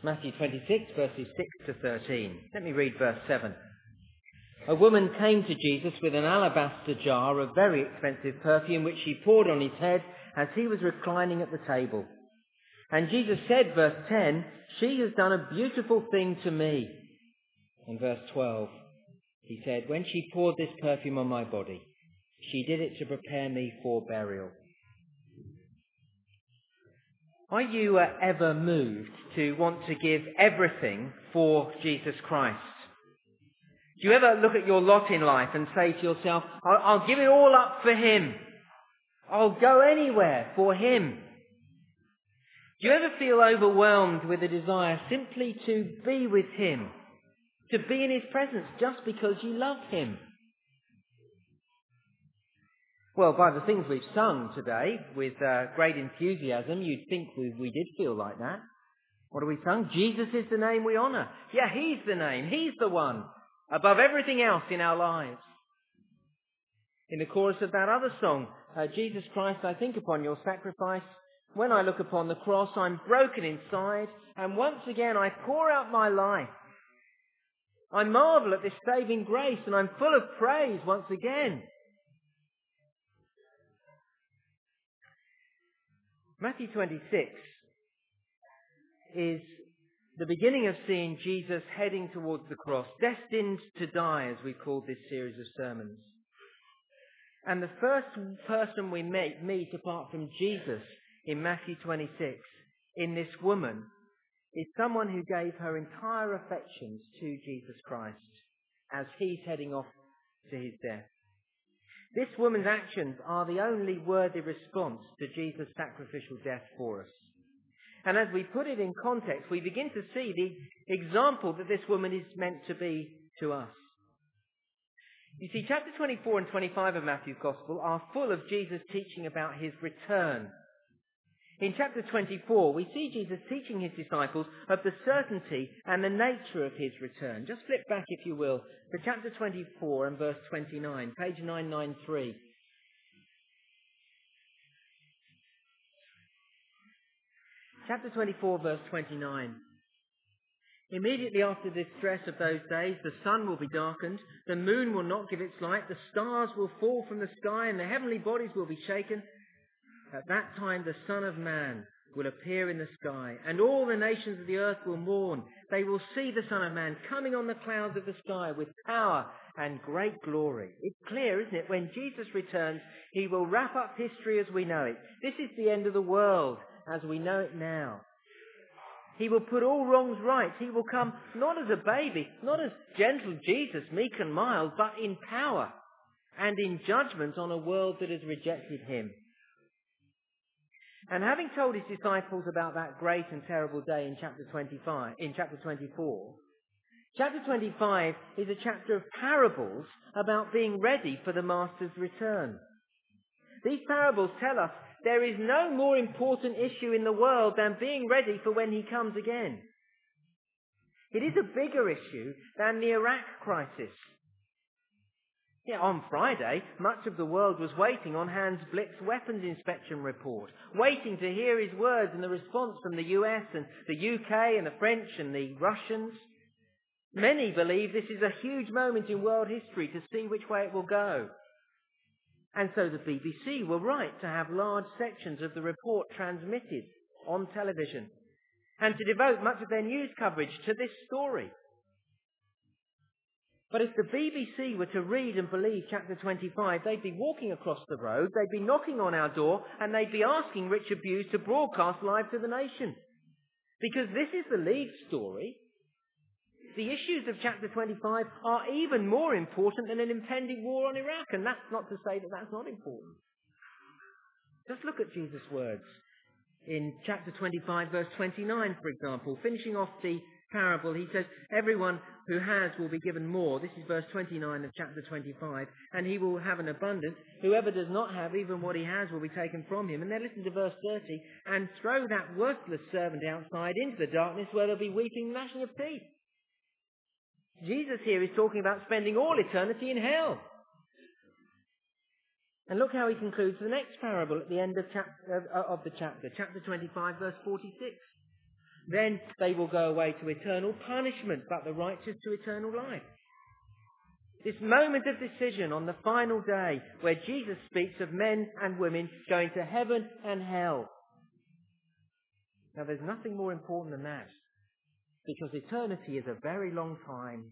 Matthew 26, verses 6 to 13. Let me read verse 7. A woman came to Jesus with an alabaster jar of very expensive perfume, which she poured on his head as he was reclining at the table. And Jesus said, verse 10, "She has done a beautiful thing to me." And verse 12, he said, "When she poured this perfume on my body, she did it to prepare me for burial." Are you ever moved to want to give everything for Jesus Christ? Do you ever look at your lot in life and say to yourself, I'll give it all up for him. I'll go anywhere for him. Do you ever feel overwhelmed with a desire simply to be with him, to be in his presence just because you love him? Well, by the things we've sung today with great enthusiasm, you'd think we did feel like that. What have we sung? Jesus is the name we honour. Yeah, he's the name. He's the one above everything else in our lives. In the chorus of that other song, Jesus Christ, I think upon your sacrifice. When I look upon the cross, I'm broken inside, and once again I pour out my life. I marvel at this saving grace, and I'm full of praise once again. Matthew 26 is the beginning of seeing Jesus heading towards the cross, destined to die, as we call this series of sermons. And the first person we meet apart from Jesus in Matthew 26, in this woman, is someone who gave her entire affections to Jesus Christ as he's heading off to his death. This woman's actions are the only worthy response to Jesus' sacrificial death for us. And as we put it in context, we begin to see the example that this woman is meant to be to us. You see, chapter 24 and 25 of Matthew's Gospel are full of Jesus teaching about his return. In chapter 24, we see Jesus teaching his disciples of the certainty and the nature of his return. Just flip back, if you will, to chapter 24 and verse 29, page 993. Chapter 24, verse 29. Immediately after the distress of those days, the sun will be darkened, the moon will not give its light, the stars will fall from the sky, and the heavenly bodies will be shaken. At that time the Son of Man will appear in the sky, and all the nations of the earth will mourn. They will see the Son of Man coming on the clouds of the sky with power and great glory. It's clear, isn't it? When Jesus returns, he will wrap up history as we know it. This is the end of the world as we know it now. He will put all wrongs right. He will come not as a baby, not as gentle Jesus, meek and mild, but in power and in judgment on a world that has rejected him. And having told his disciples about that great and terrible day in chapter 24, chapter 25 is a chapter of parables about being ready for the Master's return. These parables tell us there is no more important issue in the world than being ready for when he comes again. It is a bigger issue than the Iraq crisis. Yeah, on Friday, much of the world was waiting on Hans Blitz's weapons inspection report, waiting to hear his words and the response from the US and the UK and the French and the Russians. Many believe this is a huge moment in world history to see which way it will go. And so the BBC were right to have large sections of the report transmitted on television and to devote much of their news coverage to this story. But if the BBC were to read and believe chapter 25, they'd be walking across the road, they'd be knocking on our door, and they'd be asking Richard Buse to broadcast live to the nation. Because this is the lead story. The issues of chapter 25 are even more important than an impending war on Iraq, and that's not to say that that's not important. Just look at Jesus' words in chapter 25, verse 29, for example. Finishing off the parable, he says, everyone who has will be given more. This is verse 29 of chapter 25. And he will have an abundance. Whoever does not have, even what he has will be taken from him. And then listen to verse 30. And throw that worthless servant outside into the darkness where there'll be weeping and gnashing of teeth. Jesus here is talking about spending all eternity in hell. And look how he concludes the next parable at the end of the chapter, chapter 25, verse 46. then they will go away to eternal punishment, but the righteous to eternal life. This moment of decision on the final day where Jesus speaks of men and women going to heaven and hell. Now there's nothing more important than that, because eternity is a very long time.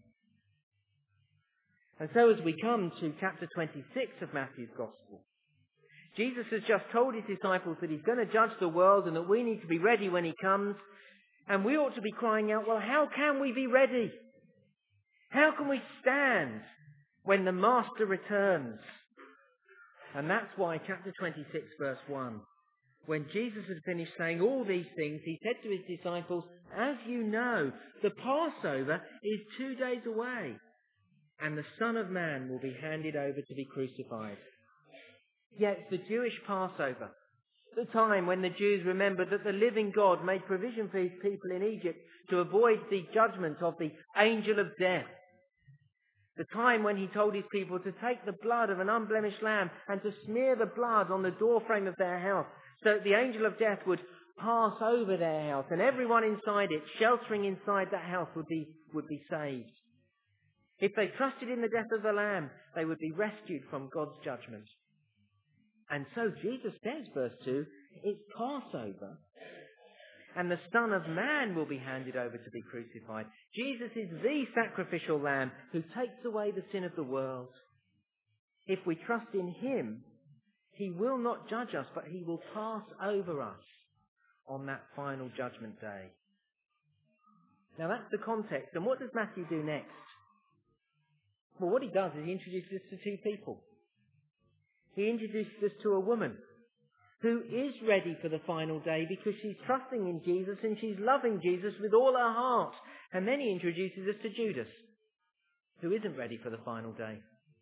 And so as we come to chapter 26 of Matthew's Gospel, Jesus has just told his disciples that he's going to judge the world and that we need to be ready when he comes. And we ought to be crying out, well, how can we be ready? How can we stand when the Master returns? And that's why chapter 26 verse 1, when Jesus had finished saying all these things, he said to his disciples, as you know, the Passover is 2 days away, and the Son of Man will be handed over to be crucified. Yet the Jewish Passover, the time when the Jews remembered that the living God made provision for his people in Egypt to avoid the judgment of the angel of death. The time when he told his people to take the blood of an unblemished lamb and to smear the blood on the doorframe of their house so that the angel of death would pass over their house and everyone inside it, sheltering inside that house, would be saved. If they trusted in the death of the lamb, they would be rescued from God's judgment. And so Jesus says, verse 2, it's Passover, and the Son of Man will be handed over to be crucified. Jesus is the sacrificial lamb who takes away the sin of the world. If we trust in him, he will not judge us, but he will pass over us on that final judgment day. Now that's the context. And what does Matthew do next? Well, what he does is he introduces us to two people. He introduces us to a woman who is ready for the final day because she's trusting in Jesus and she's loving Jesus with all her heart. And then he introduces us to Judas, who isn't ready for the final day.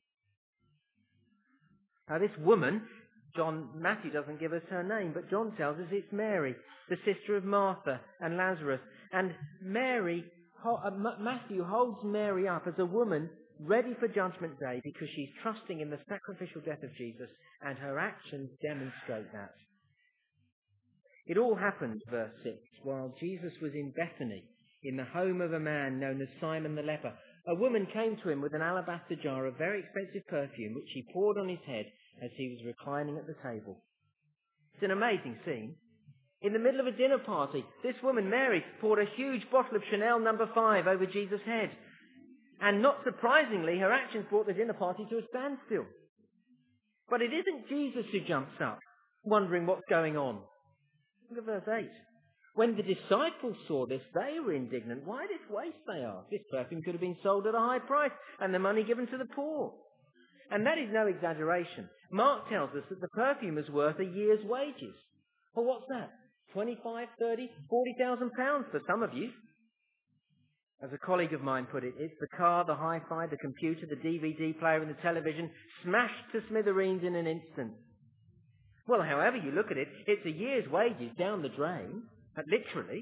Now this woman, Matthew doesn't give us her name, but John tells us it's Mary, the sister of Martha and Lazarus. And Matthew holds Mary up as a woman ready for Judgment Day because she's trusting in the sacrificial death of Jesus, and her actions demonstrate that. It all happened, verse 6, while Jesus was in Bethany, in the home of a man known as Simon the leper. A woman came to him with an alabaster jar of very expensive perfume, which she poured on his head as he was reclining at the table. It's an amazing scene. In the middle of a dinner party, this woman, Mary, poured a huge bottle of Chanel No. 5 over Jesus' head. And not surprisingly, her actions brought the dinner party to a standstill. But it isn't Jesus who jumps up, wondering what's going on. Look at verse 8. When the disciples saw this, they were indignant. Why this waste, they asked? This perfume could have been sold at a high price and the money given to the poor. And that is no exaggeration. Mark tells us that the perfume is worth a year's wages. Well, what's that? 25, 30, 40,000 pounds for some of you. As a colleague of mine put it, it's the car, the hi-fi, the computer, the DVD player and the television smashed to smithereens in an instant. Well, however you look at it, it's a year's wages down the drain, literally.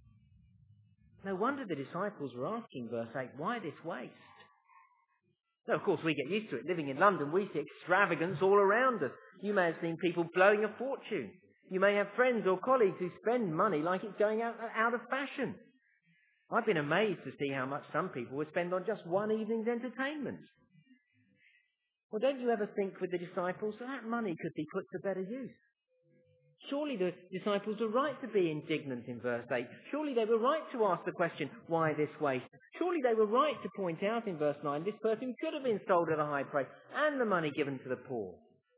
No wonder the disciples were asking, verse 8, why this waste? Now, of course, we get used to it. Living in London, we see extravagance all around us. You may have seen people blowing a fortune. You may have friends or colleagues who spend money like it's going out of fashion. I've been amazed to see how much some people would spend on just one evening's entertainment. Well, don't you ever think with the disciples that money could be put to better use? Surely the disciples were right to be indignant in verse 8. Surely they were right to ask the question, why this waste? Surely they were right to point out in verse 9, this perfume could have been sold at a high price and the money given to the poor.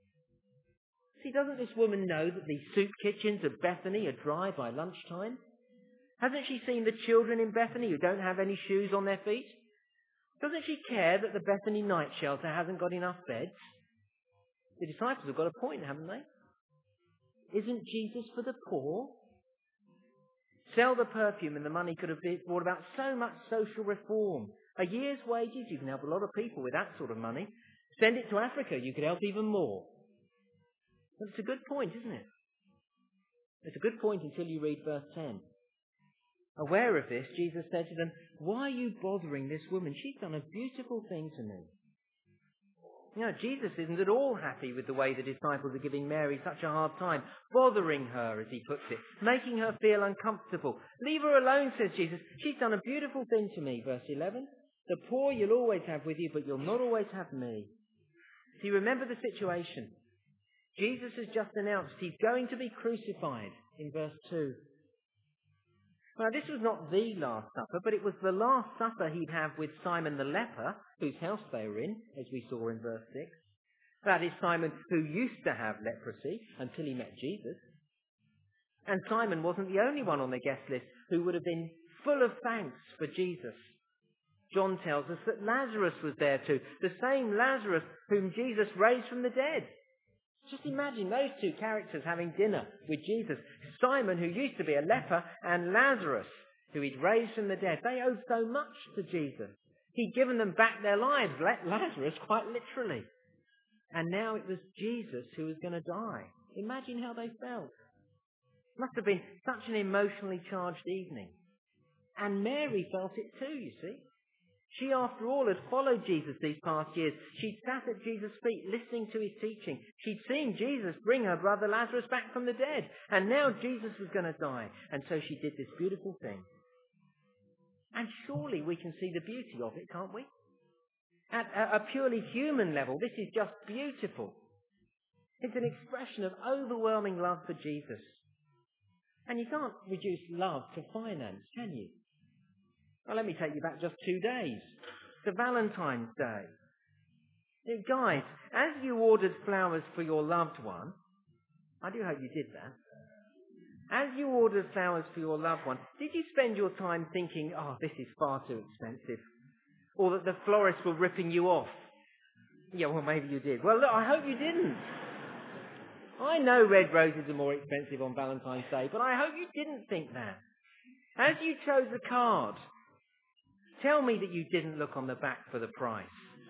See, doesn't this woman know that the soup kitchens of Bethany are dry by lunchtime? Hasn't she seen the children in Bethany who don't have any shoes on their feet? Doesn't she care that the Bethany night shelter hasn't got enough beds? The disciples have got a point, haven't they? Isn't Jesus for the poor? Sell the perfume and the money could have brought about so much social reform. A year's wages, you can help a lot of people with that sort of money. Send it to Africa, you could help even more. But it's a good point, isn't it? It's a good point until you read verse 10. Aware of this, Jesus said to them, why are you bothering this woman? She's done a beautiful thing to me. Jesus isn't at all happy with the way the disciples are giving Mary such a hard time, bothering her, as he puts it, making her feel uncomfortable. Leave her alone, says Jesus. She's done a beautiful thing to me, verse 11. The poor you'll always have with you, but you'll not always have me. See, remember the situation. Jesus has just announced he's going to be crucified in verse 2. Now, this was not the Last Supper, but it was the Last Supper he'd have with Simon the leper, whose house they were in, as we saw in verse 6. That is Simon who used to have leprosy until he met Jesus. And Simon wasn't the only one on the guest list who would have been full of thanks for Jesus. John tells us that Lazarus was there too, the same Lazarus whom Jesus raised from the dead. Just imagine those two characters having dinner with Jesus. Simon, who used to be a leper, and Lazarus, who he'd raised from the dead. They owed so much to Jesus. He'd given them back their lives, Lazarus quite literally. And now it was Jesus who was going to die. Imagine how they felt. Must have been such an emotionally charged evening. And Mary felt it too, you see. She, after all, had followed Jesus these past years. She'd sat at Jesus' feet listening to his teaching. She'd seen Jesus bring her brother Lazarus back from the dead. And now Jesus was going to die. And so she did this beautiful thing. And surely we can see the beauty of it, can't we? At a purely human level, this is just beautiful. It's an expression of overwhelming love for Jesus. And you can't reduce love to finance, can you? Well, let me take you back just 2 days to Valentine's Day. Guys, as you ordered flowers for your loved one, I do hope you did that. As you ordered flowers for your loved one, did you spend your time thinking, oh, this is far too expensive? Or that the florists were ripping you off? Yeah, well, maybe you did. Well, look, I hope you didn't. I know red roses are more expensive on Valentine's Day, but I hope you didn't think that. As you chose a card, tell me that you didn't look on the back for the price.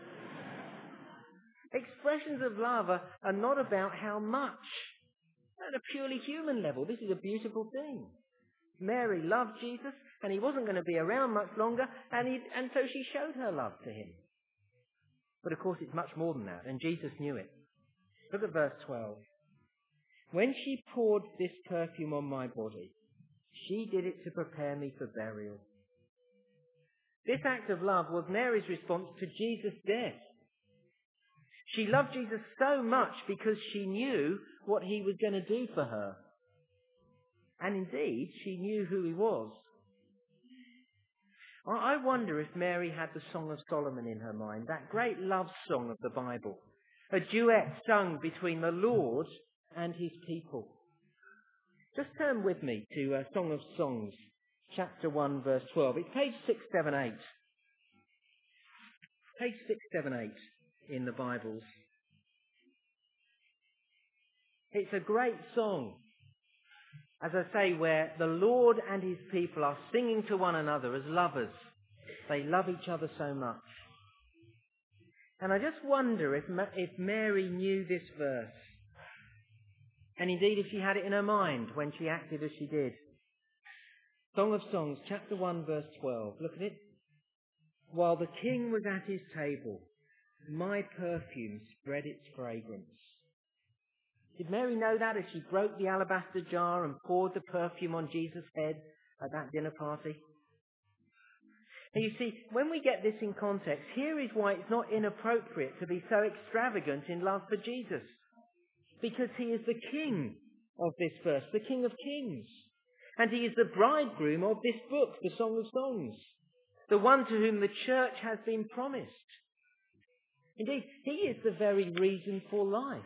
Expressions of love are not about how much. At a purely human level, this is a beautiful thing. Mary loved Jesus, and he wasn't going to be around much longer, and so she showed her love to him. But of course, it's much more than that, and Jesus knew it. Look at verse 12. When she poured this perfume on my body, she did it to prepare me for burial. This act of love was Mary's response to Jesus' death. She loved Jesus so much because she knew what he was going to do for her. And indeed, she knew who he was. I wonder if Mary had the Song of Solomon in her mind, that great love song of the Bible, a duet sung between the Lord and his people. Just turn with me to Song of Songs, chapter 1, verse 12. It's page 678. Page 678 in the Bibles. It's a great song, as I say, where the Lord and his people are singing to one another as lovers. They love each other so much. And I just wonder if Mary knew this verse. And indeed if she had it in her mind when she acted as she did. Song of Songs, chapter 1, verse 12. Look at it. While the king was at his table, my perfume spread its fragrance. Did Mary know that as she broke the alabaster jar and poured the perfume on Jesus' head at that dinner party? Now you see, when we get this in context, here is why it's not inappropriate to be so extravagant in love for Jesus. Because he is the king of this verse, the King of Kings. And he is the bridegroom of this book, the Song of Songs. The one to whom the church has been promised. Indeed, he is the very reason for life.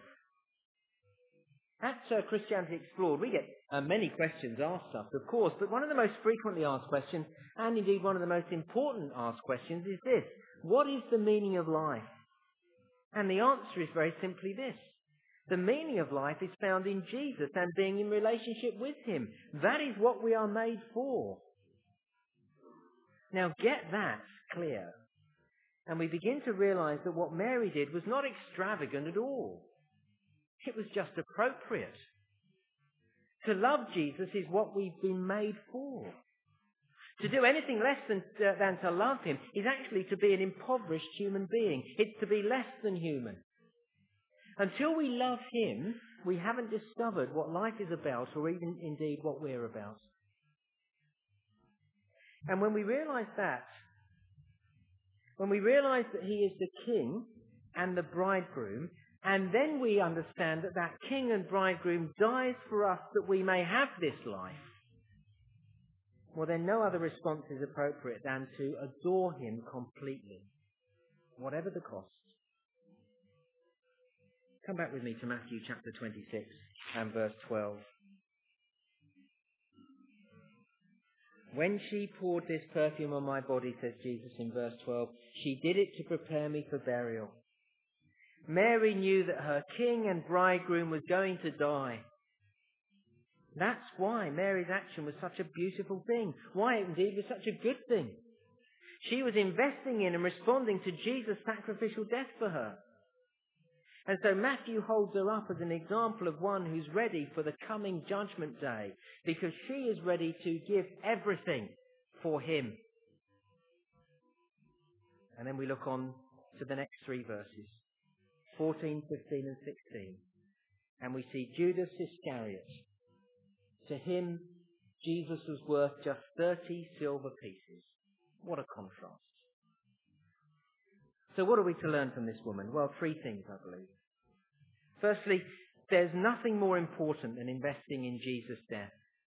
At Christianity Explored, we get many questions asked us, of course, but one of the most frequently asked questions, and indeed one of the most important asked questions, is this: what is the meaning of life? And the answer is very simply this: the meaning of life is found in Jesus and being in relationship with him. That is what we are made for. Now get that clear, and we begin to realize that what Mary did was not extravagant at all. It was just appropriate. To love Jesus is what we've been made for. To do anything less than to love him is actually to be an impoverished human being. It's to be less than human. Until we love him, we haven't discovered what life is about, or even indeed what we're about. And when we realise that, when we realise that he is the king and the bridegroom, and then we understand that that king and bridegroom dies for us that we may have this life, well then no other response is appropriate than to adore him completely, whatever the cost. Come back with me to Matthew chapter 26 and verse 12. When she poured this perfume on my body, says Jesus in verse 12, she did it to prepare me for burial. Mary knew that her king and bridegroom was going to die. That's why Mary's action was such a beautiful thing. Why it indeed was such a good thing. She was investing in and responding to Jesus' sacrificial death for her. And so Matthew holds her up as an example of one who's ready for the coming judgment day, because she is ready to give everything for him. And then we look on to the next three verses, 14, 15 and 16. And we see Judas Iscariot. To him, Jesus was worth just 30 silver pieces. What a contrast. So what are we to learn from this woman? Well, three things, I believe. Firstly, there's nothing more important than investing in Jesus' death.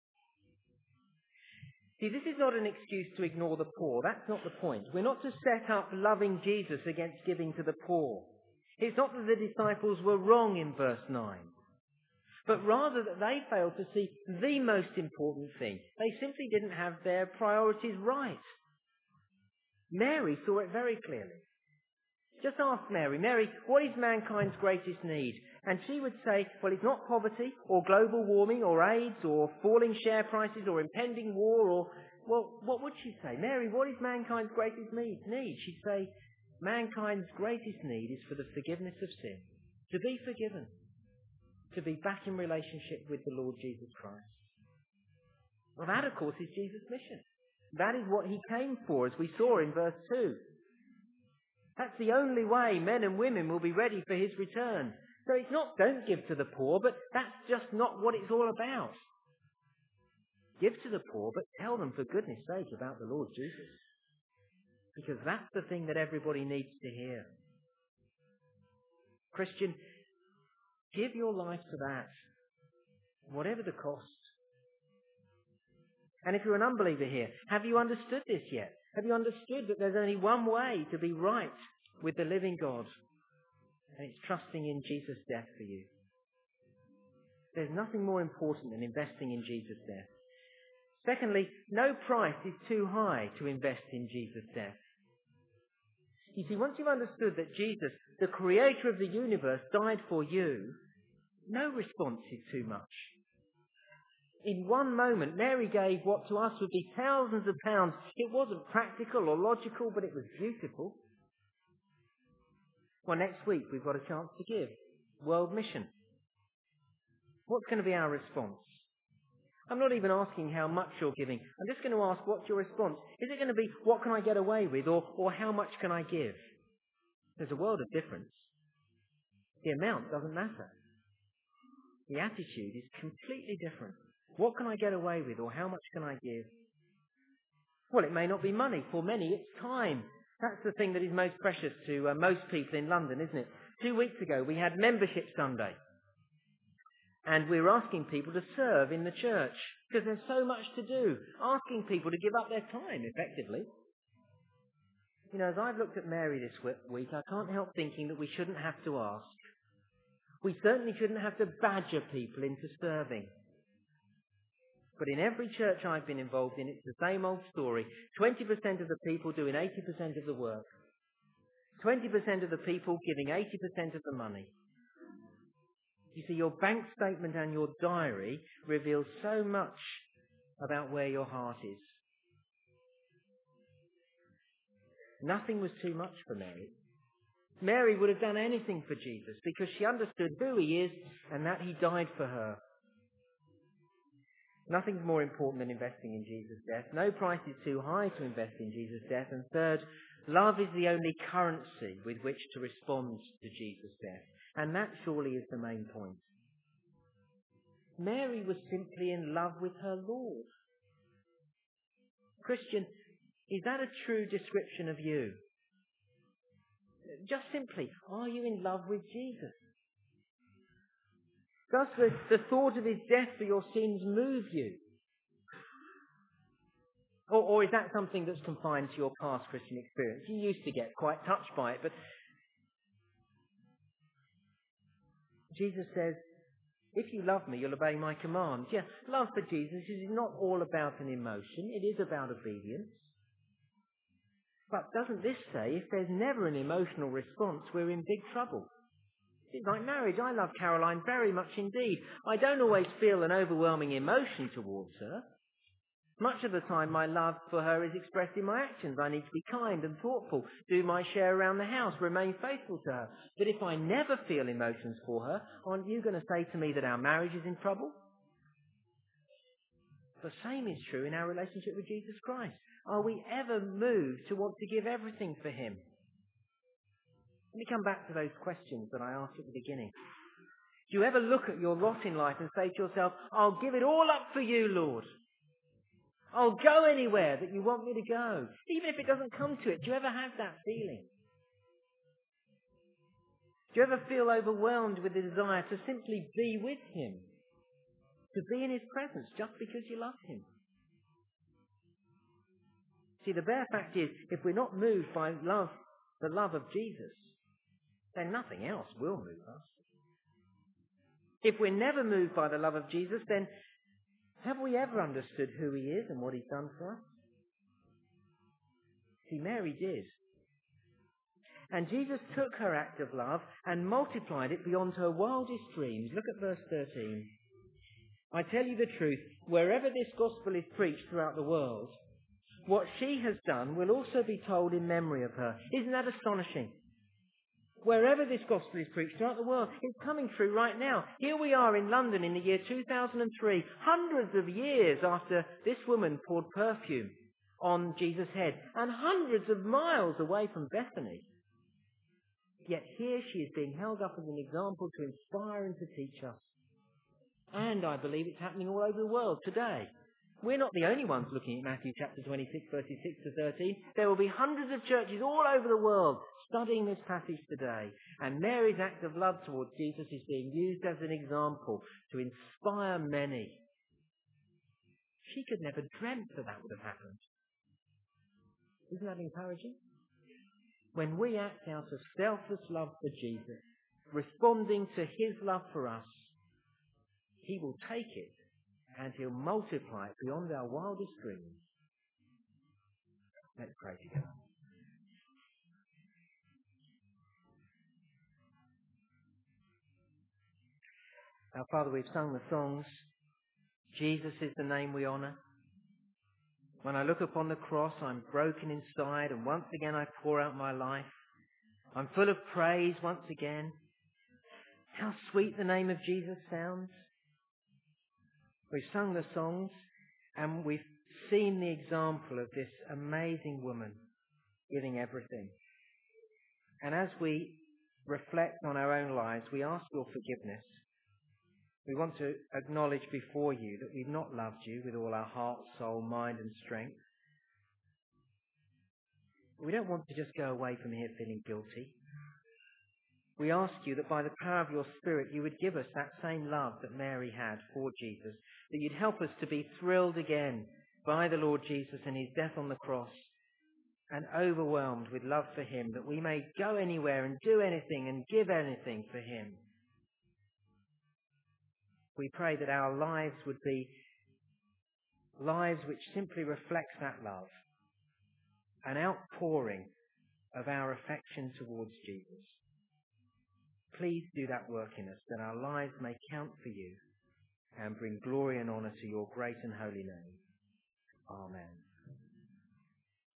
See, this is not an excuse to ignore the poor. That's not the point. We're not to set up loving Jesus against giving to the poor. It's not that the disciples were wrong in verse 9, but rather that they failed to see the most important thing. They simply didn't have their priorities right. Mary saw it very clearly. Just ask Mary, what is mankind's greatest need? And she would say, well, it's not poverty or global warming or AIDS or falling share prices or impending war or, well, what would she say? Mary, what is mankind's greatest need? She'd say, mankind's greatest need is for the forgiveness of sin, to be forgiven, to be back in relationship with the Lord Jesus Christ. Well, that, of course, is Jesus' mission. That is what he came for, as we saw in verse 2. That's the only way men and women will be ready for his return. So it's not don't give to the poor, but that's just not what it's all about. Give to the poor, but tell them for goodness sake about the Lord Jesus. Because that's the thing that everybody needs to hear. Christian, give your life to that, whatever the cost. And if you're an unbeliever here, have you understood this yet? Have you understood that there's only one way to be right with the living God? And it's trusting in Jesus' death for you. There's nothing more important than investing in Jesus' death. Secondly, no price is too high to invest in Jesus' death. You see, once you've understood that Jesus, the creator of the universe, died for you, no response is too much. In one moment, Mary gave what to us would be thousands of pounds. It wasn't practical or logical, but it was beautiful. Well, next week we've got a chance to give. World Mission. What's going to be our response? I'm not even asking how much you're giving. I'm just going to ask, what's your response? Is it going to be, what can I get away with, or how much can I give? There's a world of difference. The amount doesn't matter. The attitude is completely different. What can I get away with, or how much can I give? Well, it may not be money. For many, it's time. That's the thing that is most precious to most people in London, isn't it? 2 weeks ago, we had Membership Sunday. And we were asking people to serve in the church, because there's so much to do. Asking people to give up their time, effectively. You know, as I've looked at Mary this week, I can't help thinking that we shouldn't have to ask. We certainly shouldn't have to badger people into serving. But in every church I've been involved in, it's the same old story. 20% of the people doing 80% of the work. 20% of the people giving 80% of the money. You see, your bank statement and your diary reveal so much about where your heart is. Nothing was too much for Mary. Mary would have done anything for Jesus because she understood who he is and that he died for her. Nothing's more important than investing in Jesus' death. No price is too high to invest in Jesus' death. And third, love is the only currency with which to respond to Jesus' death. And that surely is the main point. Mary was simply in love with her Lord. Christian, is that a true description of you? Just simply, are you in love with Jesus? Does the thought of his death for your sins move you? Or is that something that's confined to your past Christian experience? You used to get quite touched by it, but Jesus says, if you love me, you'll obey my commands. Yeah, love for Jesus is not all about an emotion. It is about obedience. But doesn't this say if there's never an emotional response, we're in big trouble? It's like marriage. I love Caroline very much indeed. I don't always feel an overwhelming emotion towards her. Much of the time my love for her is expressed in my actions. I need to be kind and thoughtful, do my share around the house, remain faithful to her. But if I never feel emotions for her, aren't you going to say to me that our marriage is in trouble? The same is true in our relationship with Jesus Christ. Are we ever moved to want to give everything for him? Let me come back to those questions that I asked at the beginning. Do you ever look at your lot in life and say to yourself, I'll give it all up for you, Lord. I'll go anywhere that you want me to go. Even if it doesn't come to it, do you ever have that feeling? Do you ever feel overwhelmed with the desire to simply be with him? To be in his presence just because you love him? See, the bare fact is, if we're not moved by love, the love of Jesus, then nothing else will move us. If we're never moved by the love of Jesus, then have we ever understood who he is and what he's done for us? See, Mary did. And Jesus took her act of love and multiplied it beyond her wildest dreams. Look at verse 13. I tell you the truth, wherever this gospel is preached throughout the world, what she has done will also be told in memory of her. Isn't that astonishing? Wherever this gospel is preached throughout the world, it's coming true right now. Here we are in London in the year 2003, hundreds of years after this woman poured perfume on Jesus' head, and hundreds of miles away from Bethany. Yet here she is being held up as an example to inspire and to teach us. And I believe it's happening all over the world today. We're not the only ones looking at Matthew chapter 26, verses 6 to 13. There will be hundreds of churches all over the world studying this passage today. And Mary's act of love towards Jesus is being used as an example to inspire many. She could never dreamt that would have happened. Isn't that encouraging? When we act out of selfless love for Jesus, responding to his love for us, he will take it and he'll multiply it beyond our wildest dreams. Let's pray together. Our Father, we've sung the songs. Jesus is the name we honour. When I look upon the cross, I'm broken inside, and once again I pour out my life. I'm full of praise once again. How sweet the name of Jesus sounds. We've sung the songs, and we've seen the example of this amazing woman giving everything. And as we reflect on our own lives, we ask your forgiveness. We want to acknowledge before you that we've not loved you with all our heart, soul, mind and strength. We don't want to just go away from here feeling guilty. We ask you that by the power of your Spirit you would give us that same love that Mary had for Jesus, that you'd help us to be thrilled again by the Lord Jesus and his death on the cross, and overwhelmed with love for him, that we may go anywhere and do anything and give anything for him. We pray that our lives would be lives which simply reflect that love, an outpouring of our affection towards Jesus. Please do that work in us, that our lives may count for you and bring glory and honour to your great and holy name. Amen.